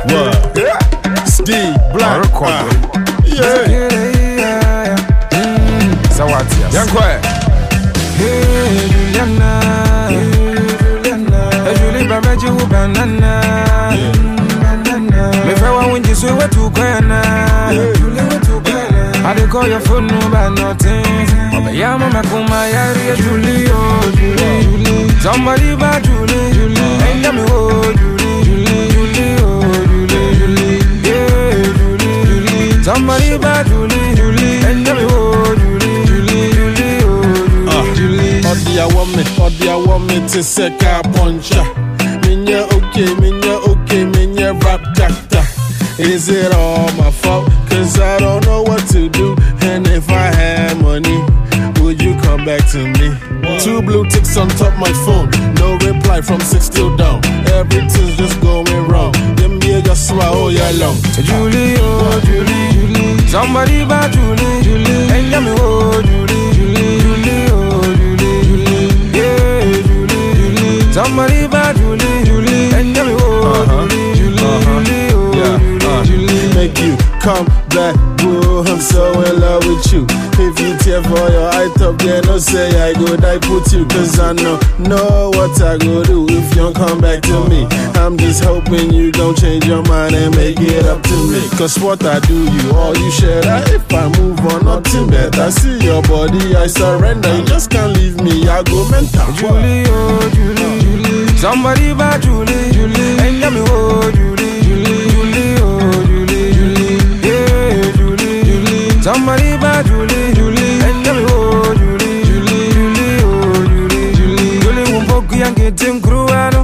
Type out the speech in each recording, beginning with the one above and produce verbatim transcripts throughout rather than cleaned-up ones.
What? Steve Black. Uh, yeah. Sawatia. Young quiet. Hey, Juliana. Hey, Julie Babaji Banana. Me fawa when you say what to Gana. I dey call your phone number nothing. Obayama Makuma Yari Julie, oh Julie. Somebody bad Julie, Julie. Ain't me oh Julie, Julie, Julie, oh Julie, Julie. Yeah, Julie, Julie. Somebody bad Julie, Julie. Ain't me oh Julie, Julie, Julie, oh Julie, Julie. Odi I want me, Odi I want me to say car puncher. Minya okay, minya okay, minya rap doctor. Is it all my fault? Cause I don't know what to do. And if I had money, would you come back to me? What? Two blue ticks on top my phone. No reply from six till down. Everything's just going wrong. Them me just swallow ya long. Julie, oh Julie, Julie. Somebody bad Julie, Julie. And me oh Julie, Julie, Julie, oh Julie, Julie. Yeah, Julie, Julie. Somebody bad Julie, Julie. And me oh Julie, Julie, uh-huh. Julie, oh yeah. Julie, Julie. Make you come back, boo. I'm so in love with you. If you tear for your eye top, then no say I go die put you. Cause I know, know what I go do if you don't come back to me. I'm just hoping you don't change your mind and make it up to me. Cause what I do, you all you share that. If I move on, nothing better. I see your body, I surrender. You just can't leave me, I go mental. Julie, oh Julie, Julie. Somebody bad Julie, Julie. And me oh Julie, Julie, Julie, oh Julie, Julie. Yeah, Julie, Julie. Somebody bad Julie, Julie. And me oh Julie, Julie, Julie, oh Julie, Julie. Julie wumpoku yange tim kruano.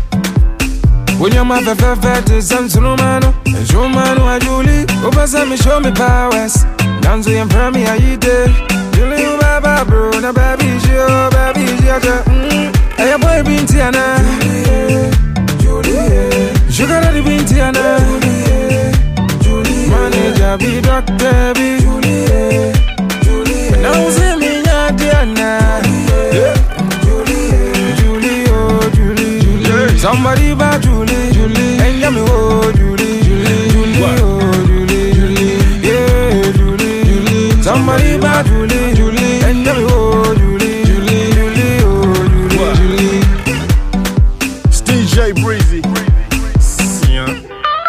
When you're my favorite, it's some Solomano. And show man who Julie. Opa me show me powers. Dance and pray me I eat it. Julie, you baba bro, na baby show, baby show. Mm. Hey, boy, Bintiana. Julie, Julie. Sugar daddy Bintiana. Julie, Julie. Manager be doctor be. Julie, Julie. Now see me ya Diana. Julie, Julie, oh Julie, Julie. Somebody bad Julie, Julie. And me oh Julie, Julie, Julie, oh Julie, Julie. Yeah, Julie, Julie. Somebody bad Julie, Julie. And me oh Julie, Julie, Julie, oh Julie, Julie. It's D J Breezy. Yeah.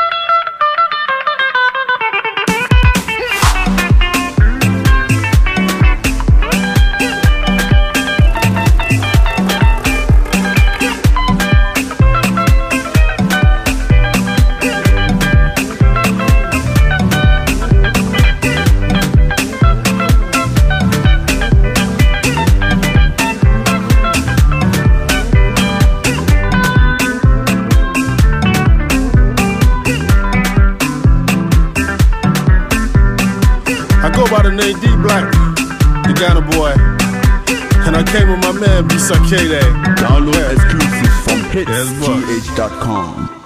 I go by the name D Black, the Ghana boy, and I came with my man B Sakede. Download exclusive from hits G H dot com.